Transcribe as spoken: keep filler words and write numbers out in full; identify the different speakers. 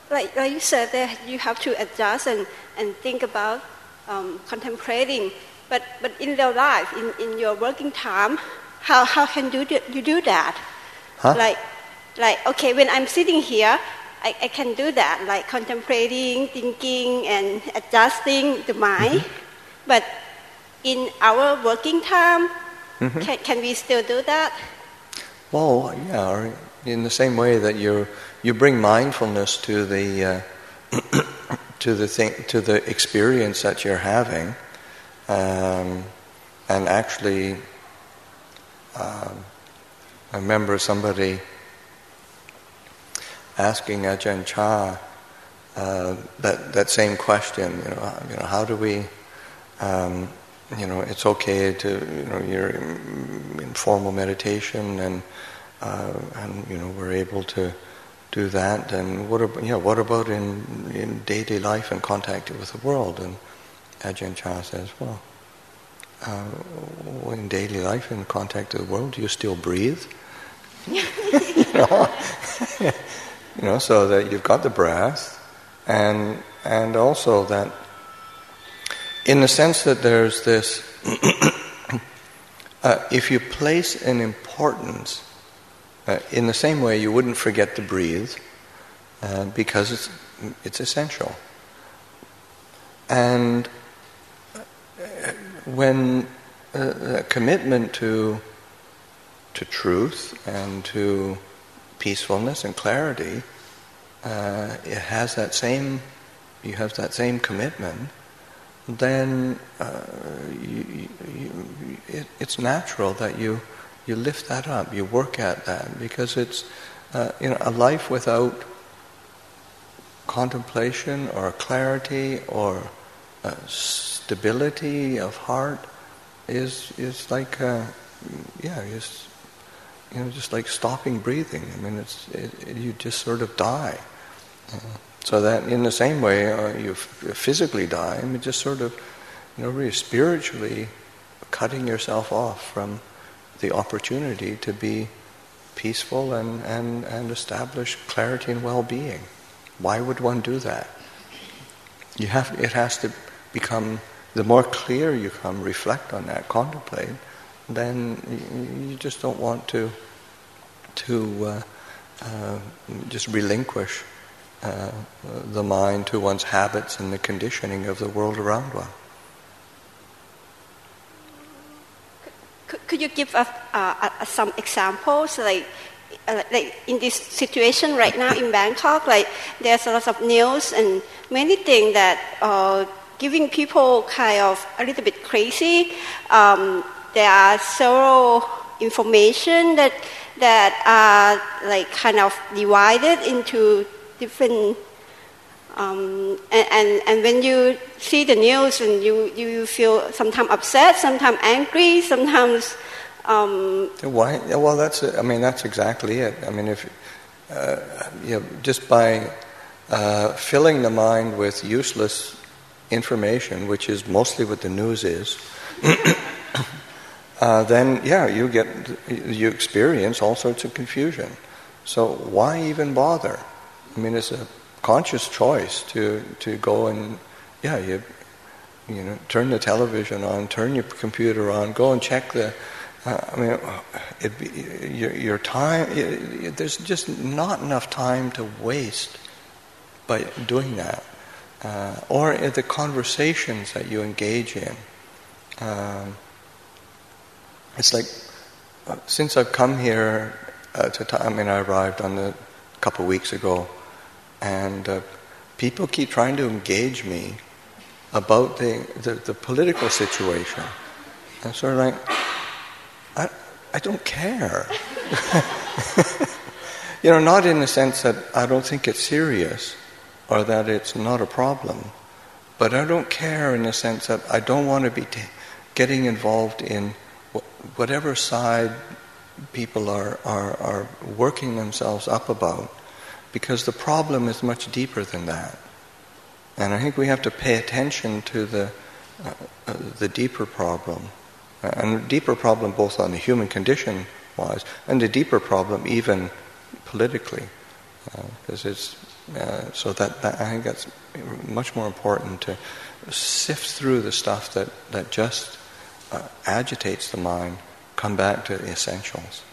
Speaker 1: like, like you said, that you have to adjust and, and think about um, contemplating. But but in real life, in, in your working time, how how can you do, you do that?
Speaker 2: Huh?
Speaker 1: Like like okay, when I'm sitting here, I, I can do that, like contemplating, thinking, and adjusting the mind. Mm-hmm. But in our working time, mm-hmm. can can we still do that?
Speaker 2: Well, yeah. In the same way that you you bring mindfulness to the uh, to the thing to the experience that you're having, um, and actually, um, I remember somebody asking Ajahn Chah uh, that that same question. You know, you know, how do we? Um, you know, it's okay to you know you're in, in formal meditation and. Uh, and you know we're able to do that. And what about, yeah, what about in, in daily life and contact with the world? And Ajahn Chah says, well, uh, in daily life and contact with the world, do you still breathe? you know, you know, so that you've got the breath, and and also that, in the sense that there's this, uh, if you place an importance. Uh, in the same way, you wouldn't forget to breathe uh, because it's it's essential. And when uh, a commitment to to truth and to peacefulness and clarity, uh, it has that same. You have that same commitment. Then uh, you, you, it, it's natural that you. You lift that up, you work at that, because it's uh, you know a life without contemplation or clarity or uh, stability of heart is is like uh, yeah, is you know just like stopping breathing. I mean, it's it, it, you just sort of die. Uh, so that in the same way uh, you f- physically die. I mean, just sort of you know really spiritually cutting yourself off from the opportunity to be peaceful and, and, and establish clarity and well-being. Why would one do that? You have it has to become, the more clear you come, reflect on that, contemplate, then you, you just don't want to to uh, uh, just relinquish uh, the mind to one's habits and the conditioning of the world around one.
Speaker 1: Could you give us uh, uh, some examples, like, uh, like in this situation right now in Bangkok, like there's a lot of news and many things that are giving people kind of a little bit crazy. Um, there are several information that that are like kind of divided into different. Um, and, and, and when you see the news, and you, you feel sometimes upset, sometimes angry, sometimes. Um,
Speaker 2: Why? Well, that's. I mean, that's exactly it. I mean, if uh, you know, just by uh, filling the mind with useless information, which is mostly what the news is, uh, then yeah, you get you experience all sorts of confusion. So why even bother? I mean, it's a conscious choice to, to go and yeah you you know turn the television on, turn your computer on, go and check the uh, I mean it your your time it, there's just not enough time to waste by doing that, uh, or the conversations that you engage in. Um, it's like uh, since I've come here uh, to t- I mean I arrived on the a couple of weeks ago. And uh, people keep trying to engage me about the, the, the political situation. And sort of like, I, I don't care. you know, not in the sense that I don't think it's serious or that it's not a problem, but I don't care in the sense that I don't want to be t- getting involved in wh- whatever side people are, are, are working themselves up about. Because the problem is much deeper than that. And I think we have to pay attention to the uh, uh, the deeper problem. Uh, and the deeper problem both on the human condition wise, and the deeper problem even politically. because uh, it's uh, so that, that I think that's much more important to sift through the stuff that that just uh, agitates the mind. Come back to the essentials.